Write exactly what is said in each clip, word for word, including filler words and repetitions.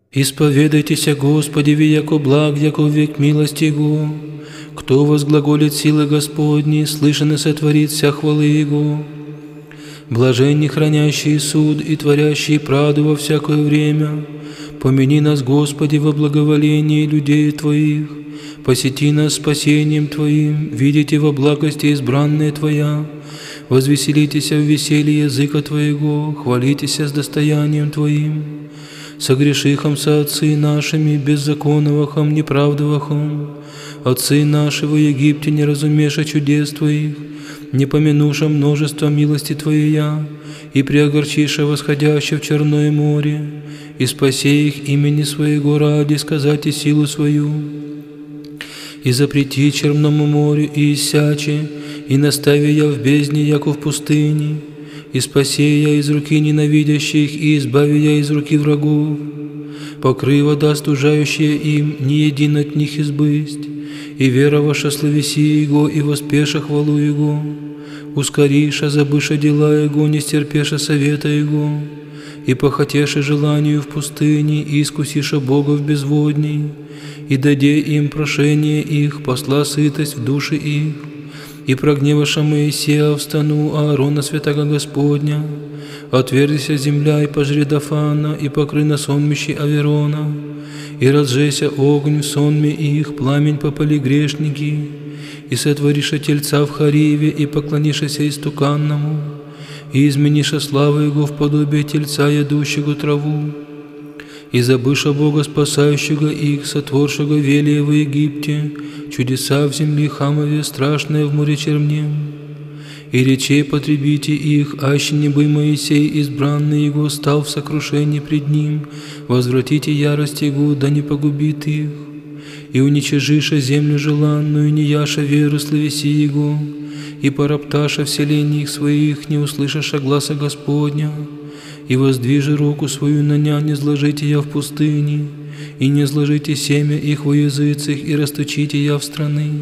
Исповедайтеся Господи, яко благ, яко век милости Его. Кто возглаголит силы Господни, слышен и сотворит вся хвалы Его. Блаженни хранящие суд и творящие правду во всякое время. Помяни нас, Господи, во благоволении людей Твоих. Посети нас спасением Твоим, видите во благости избранная Твоя. Возвеселитесь в веселье языка Твоего, хвалитесь с достоянием Твоим. Согрешихом со отцы нашими, беззаконовахом, неправдовахом. Отцы наши в Египте не разумеша чудес Твоих, не помянуша множество милости Твоя, и преогорчиша восходяще в Черное море, и спаси их имени Своего ради, сказать и силу Свою. И запрети Черному морю и иссяче, и настави я в бездне, яко в пустыне, и спаси я из руки ненавидящих, и избави я из руки врагов. Покрый вода, стужающая им, ни един от них избысть, и вера ваша славеси Его, и воспеша хвалу Его. Ускориша, забыша дела Его, не стерпеша совета Его, и похотеша желанию в пустыне, и искусиша Бога в безводней, и даде им прошение их, посла сытость в души их. И прогневаша Моисея в стану Аарона святаго Господня, отвердися земля и пожри Дафана, и покры на сонмище Аверона, и разжеся огонь в сонме их, пламень попали грешники, и сотвориша тельца в Хариве, и поклонишася истуканному, и измениша славу Его в подобие тельца, ядущего траву, и забыша Бога, спасающего их, сотворшего велия в Египте, чудеса в земле Хамове, страшное в море Чернем. И речей потребите их, аще не бы Моисей, избранный Его, стал в сокрушении пред Ним, возвратите ярость Его, да не погубит их. И уничижиша землю желанную, не яша веру славеси Его, и поропташа вселении их своих, не услышаша гласа Господня. И воздвижи руку свою на ня, не зложите я в пустыне, и не зложите семя их во языцах, и расточите я в страны.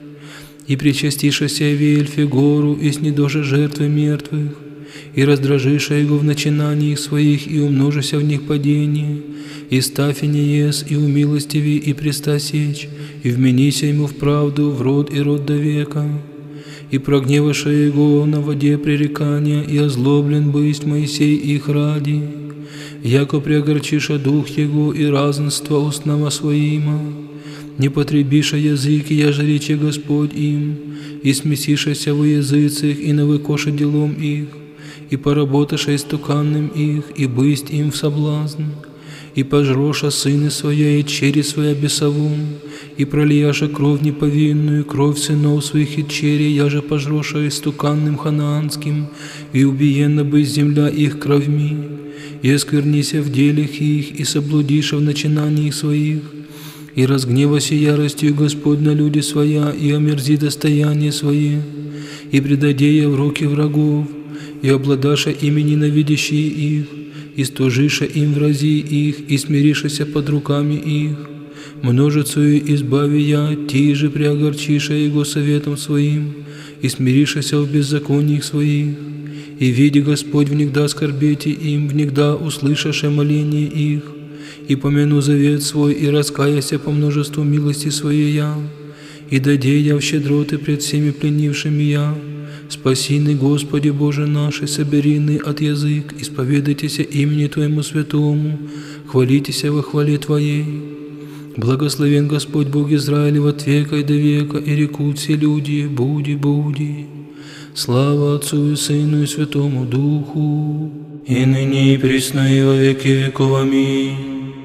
И причастишася в Ельфе гору, и снедожа жертвы мертвых, и раздражиша его в начинаниях своих, и умножися в них падение, и ставь и не ес, и умилостиви, и преста сечь, и вменися ему в правду, в род и род до века. И прогневаша его на воде пререкания, и озлоблен бысть Моисей их ради, яко преогорчиша дух его и разнство устного своима, не потребиша языки, я же рече Господь им, и смесишася во языцах, и навыкоша делом их, и поработаша истуканным их, и бысть им в соблазн, и пожроша сыны своя, и чери своя бесовум, и пролияша кровь неповинную, кровь сынов своих и чери, я же пожроша истуканным ханаанским, и убиена бы земля их кровьми, и осквернися в делях их, и соблудиша в начинаниях своих, и разгневася яростью Господь на люди своя, и омерзи достояние свое, и предаде я в руки врагов, и обладаша ими ненавидящие их, и стужиша им врази их, и смиришася под руками их. Множицею избави я, ти же преогорчиша его советом своим, и смиришася в беззакониях своих. И види Господь внегда скорбете им, внегда услышаше моление их, и помяну завет свой, и раскаяся по множеству милости своей я, и даде я в щедроты пред всеми пленившими я. Спасины, Господи Боже наш, соберины от язык, исповедайтеся имени Твоему святому, хвалитеся во хвале Твоей. Благословен Господь Бог Израилев от века и до века, и рекут все люди, буди, буди. Слава Отцу и Сыну и Святому Духу, и ныне и присно и во веки веков. Аминь.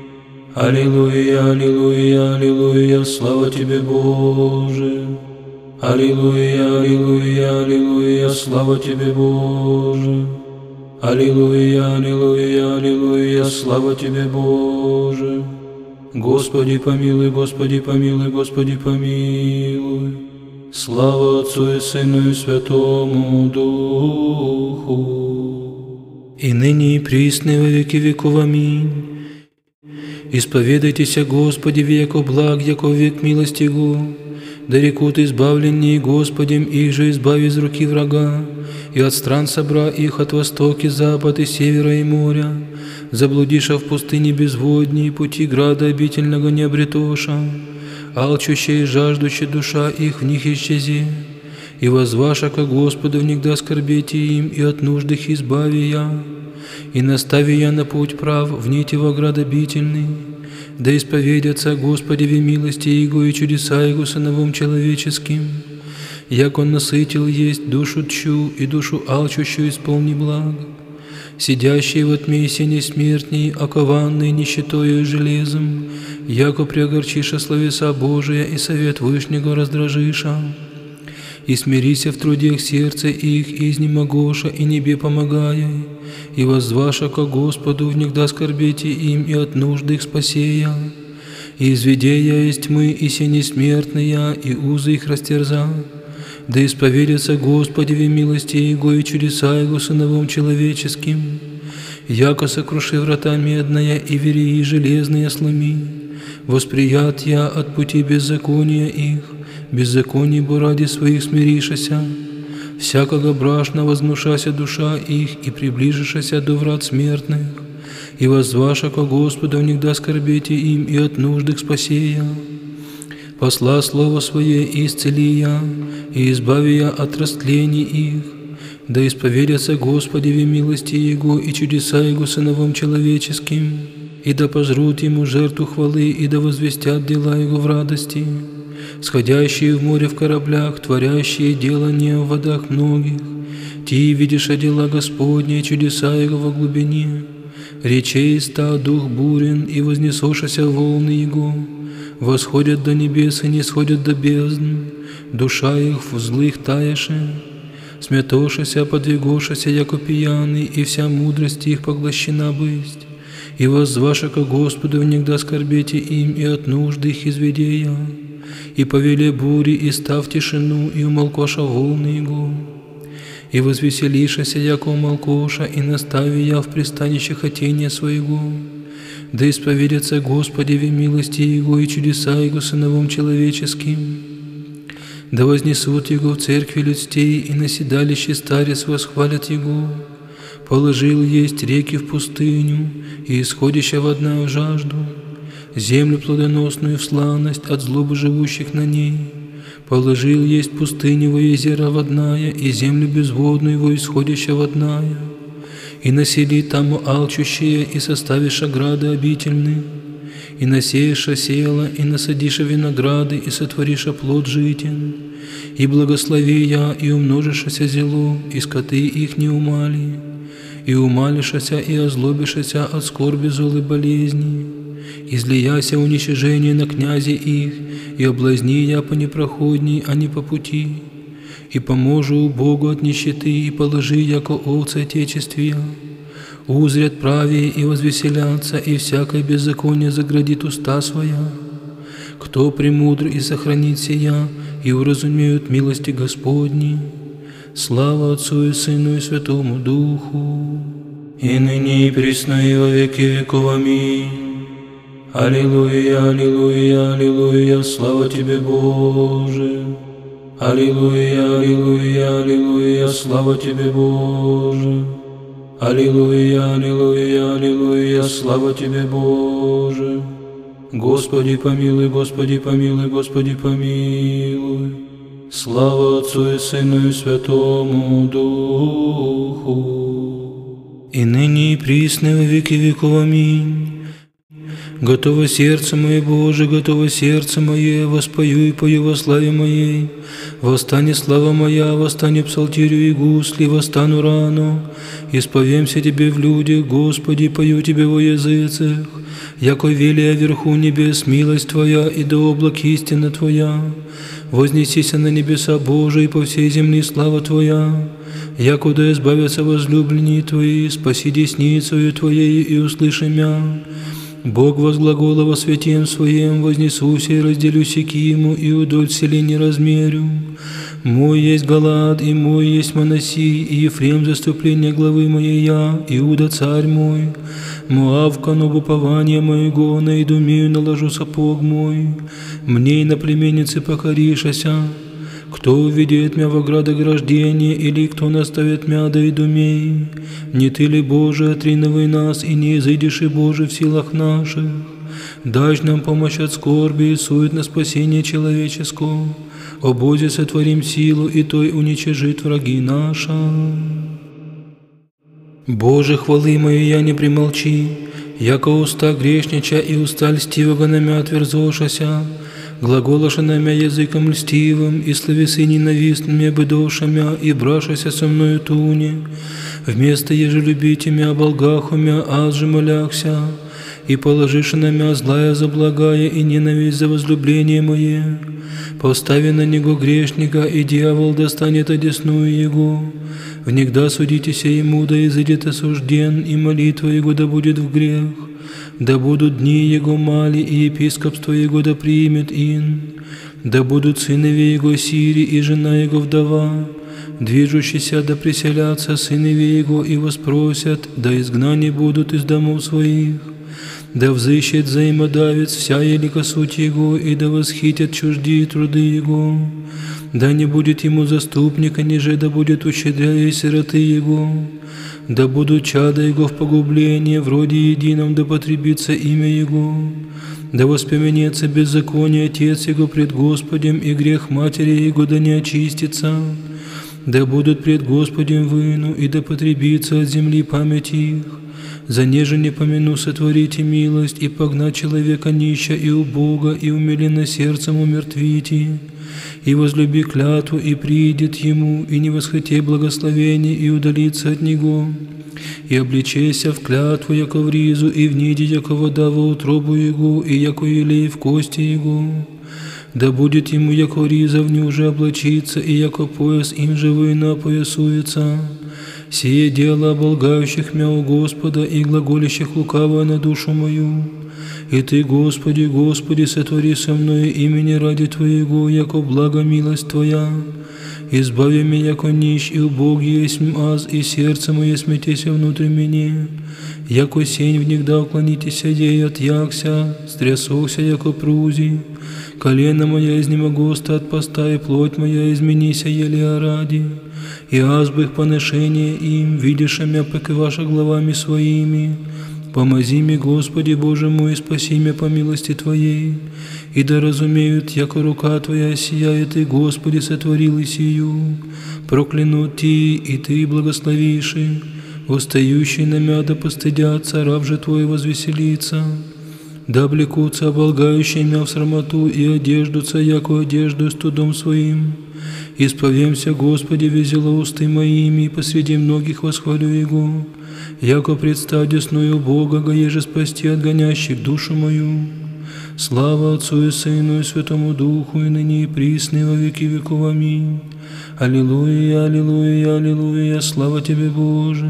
Аллилуйя, аллилуйя, аллилуйя, слава Тебе, Боже. Аллилуйя, аллилуйя, аллилуйя, слава Тебе, Боже. Аллилуйя, аллилуйя, аллилуйя, слава Тебе, Боже. Господи помилуй, Господи помилуй, Господи помилуй. Слава Отцу и Сыну и Святому Духу, и ныне и присно и во веки веков. Аминь. Исповедайтеся Господи, яко благ, яко век милости Его. да рекут избавленней Господем, их же избави из руки врага, и от стран собра их от востока, запад и севера и моря, заблудиша в пустыне безводней, пути града обительного не обретоша, алчущая и жаждущая душа их в них исчези, и возваша ко Господу внегда скорбете им, и от нужд их избави я, и настави я на путь прав в нити во град обительный, да исповедятся Господеве милости Его и чудеса Его сыновом человеческим, як Он насытил есть душу тчу и душу алчущую исполни благ, сидящие во тьме и сене смертней, окованные нищетою и железом, яко преогорчиша словеса Божия и совет Вышнего раздражиша, и смирися в трудах сердце их, и изнемогоша, и небе помогая, и воззваша ко Господу, внегда скорбете им, и от нужды их спасея, и изведея из тьмы и сени смертные, и узы их растерза, да исповедятся Господеве милости Его и чудеса Его сыновом человеческим, яко сокруши врата медная и верии железные сломи, восприят я от пути беззакония их, беззаконий бо ради своих смиришася, всякого брашна вознушася душа их, и приближишася до врат смертных, и воззваша ко Господу внегда скорбете им, и от нужд их спасея, посла слово свое и исцели я, и избави я от растлений их, да исповедятся Господеве милости Его и чудеса Его сыновом человеческим, и да пожрут Ему жертву хвалы, и да возвестят дела Его в радости, сходящие в море в кораблях, творящие делания в водах многих, ти видишь дела Господни, чудеса Его во глубине, речей ста дух бурен, и вознесошася волны Его, восходят до небес и не сходят до бездн, душа их в злых таяше, смятошася, подвигошася, яко пьяный, и вся мудрость их поглощена бысть, и воззваша ко Господу внегда скорбете им, и от нужды их изведея, и повеле бури, и став тишину, и умолкоша волны Его, и возвеселишася, яко умолкоша, и настави я в пристанище хотения своего, да исповедятся Господеве милости Его и чудеса Его сыновом человеческим, да вознесут Его в церкви людстей, и на седалище старец восхвалят Его, положил есть реки в пустыню, и исходяща вода в жажду, землю плодоносную в славность от злобы живущих на ней, положил есть пустыню во езера водная, и землю безводную во исходяща водная, и насели там алчущие, и составиша грады обительны, и насеяша села, и насадиша винограды, и сотвориша плод житен, и благослови я, и умножишася зело, и скоты их не умали, и умалишася, и озлобишася от скорби злой болезни, излияся уничижение на князе их, и облазни я по непроходней, а не по пути, и поможу Богу от нищеты, и положи, яко овцы отечествия, узрят правее и возвеселятся, и всякое беззаконие заградит уста своя. Кто премудр и сохранит сия, и уразумеют милости Господни. Слава Отцу и Сыну и Святому Духу, и ныне и присно и во веки веков. Аминь. Аллилуйя, аллилуйя, аллилуйя, слава Тебе, Боже. Аллилуйя, аллилуйя, аллилуйя, слава Тебе, Боже. Аллилуйя, аллилуйя, аллилуйя, слава Тебе, Боже. Господи помилуй, Господи помилуй, Господи помилуй. Слава Отцу и Сыну и Святому Духу, и ныне и присно во веки веков. Аминь. Готово сердце мое, Боже, готово сердце мое, воспою и пою во славе моей. Восстане слава моя, восстане псалтирю и гусли, восстану рано. Исповемся Тебе в людях, Господи, пою Тебе во языцах. Яко велия вверху небес милость Твоя, и до облак истина Твоя. Вознесися на небеса Божии, по всей земли слава Твоя. Яко да избавятся возлюбленные Твои, спаси десницею Твоей и услыши мя. Бог возглагола во святем Своем, вознесуся и разделю Сикиму, и удоль селения размерю. Мой есть Галаад, и мой есть Манасий, и Ефрем заступление главы моей я, Иуда царь мой. Муавкану в упование моего, на идумею наложу сапог мой, мне и на племеннице покоришася. Кто уведет мя в ограды ограждения, или кто наставит мя до идумей? Не ты ли, Боже, отриновый нас, и не изыдешь и Боже в силах наших? Дашь нам помощь от скорби и сует на спасение человеческого. О Бозе, сотворим силу, и той уничижит враги наша. Боже, хвалы мои я не примолчи, яко уста грешнича и уста льстивого на мя отверзошася, глаголоша на мя языком льстивым, и словесы ненавистными быдоша мя, и брашася со мною туне. Вместо еже любите мя, болгаху мя, аз же моляхся, и положишь на мя злая за благая, и ненависть за возлюбление мое. Постави на него грешника, и дьявол достанет одесную его. Внегда судитеся ему, да изыдет осужден, и молитва его да будет в грех. Да будут дни его мали, и епископство его да примет ин. Да будут сынове его сири, и жена его вдова. Движущиеся да приселятся сынове его, и воспросят, да изгнаны будут из домов своих. Да взыщет взаимодавец вся елика суть его, и да восхитят чуждие труды его. Да не будет ему заступника, ниже да будет ущедряя сироты его. Да будут чада его в погублении, вроде едином да потребится имя его. Да воспомянется беззаконие отец его пред Господем, и грех матери его да не очистится. Да будут пред Господем выну, и да потребится от земли память их. За неже не помяну сотворите милость, и погнать человека нища и убога, и умиленно сердцем умертвите. И возлюби клятву, и приидет ему, и не восхоти благословение, и удалится от него. И обличайся в клятву, яко в ризу, и в ниде, яко вода во утробу его, и яко елей в кости его. Да будет ему, яко риза в уже облачиться, и яко пояс им же война поясуется. Сие дело оболгающих мя у Господа, и глаголящих лукаво на душу мою. И Ты, Господи, Господи, сотвори со мною имени ради Твоего, яко благо милость Твоя. Избави меня, яко нищ и убог есть аз, и сердце мое смятеся внутрь меня. Яко сень внегда уклонитеся ей от якся, стрясохся, яко прузи. Колено моя изнемогоста от поста, и плоть моя изменися еле ради. И аз бы их поношение им, видишь мя покиваша главами своими. Помози мне, Господи Боже мой, спаси меня по милости Твоей, и да разумеют, яко рука Твоя сияет, и Господи сотворил и сию. Проклянут Ти, и Ты благословиши, устающий на мя да постыдятся, раб же Твой возвеселится. Да облекутся оболгающие мя в срамоту, и одеждутся, яко одежду студом своим. Исповемся, Господи, везело усты моими, и посреди многих восхвалю Его. Яко представ десную Бога, гаеже спасти от гонящих душу мою. Слава Отцу и Сыну и Святому Духу, и ныне и присно, и во веки веков. Аминь. Аллилуйя, аллилуйя, аллилуйя, слава Тебе, Боже.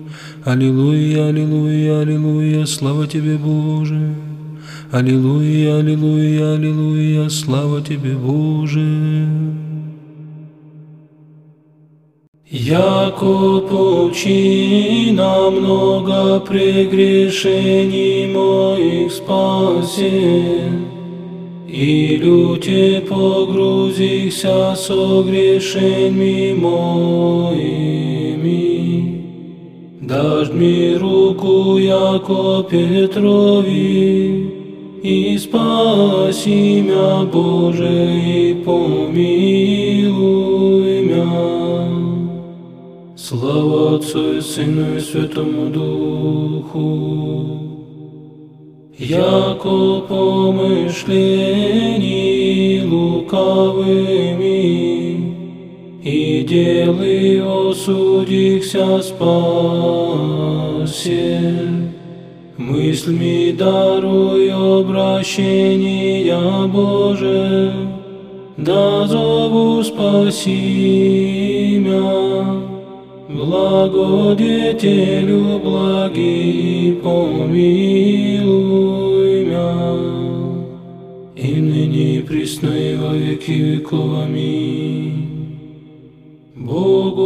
Аллилуйя, аллилуйя, аллилуйя, слава Тебе, Боже. Аллилуйя, аллилуйя, аллилуйя, слава Тебе, Боже. Яко пучина много прегрешений моих спаси, и люте погрузися со грешеньми моими. Дашь мне руку, яко Петрови, и спаси мя, Боже, и помилуй мя. Слава Отцу и Сыну и Святому Духу. Яко помышлений лукавыми, и делы осудихся спасе. Мыслями даруй обращения, Боже, да зову спаси мя. Благодетелю благий, помилуй мя, и ныне и присно и во веки веков. Аминь. Богу